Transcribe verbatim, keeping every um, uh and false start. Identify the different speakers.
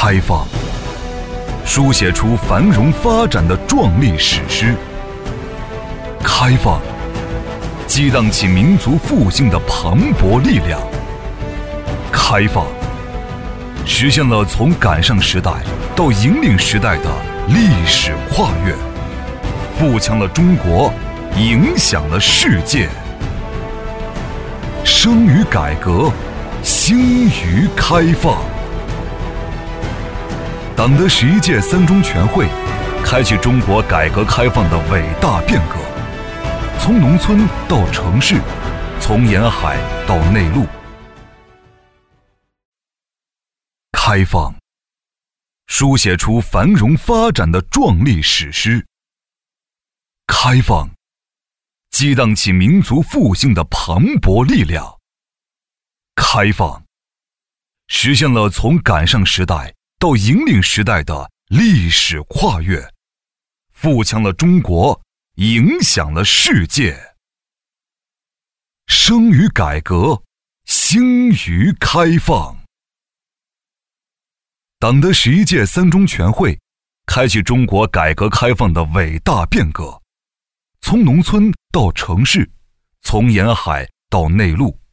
Speaker 1: 开放，书写出繁荣发展的壮丽史诗；开放，激荡起民族复兴的磅礴力量；开放，实现了从赶上时代到引领时代的历史跨越，富强了中国，影响了世界。生于改革，兴于开放。党的十一届三中全会开启中国改革开放的伟大变革，从农村到城市，从沿海到内陆。开放，书写出繁荣发展的壮丽史诗；开放，激荡起民族复兴的磅礴力量；开放，实现了从赶上时代到引领时代的历史跨越，富强了中国，影响了世界。生于改革，兴于开放。党的十一届三中全会开启中国改革开放的伟大变革，从农村到城市，从沿海到内陆。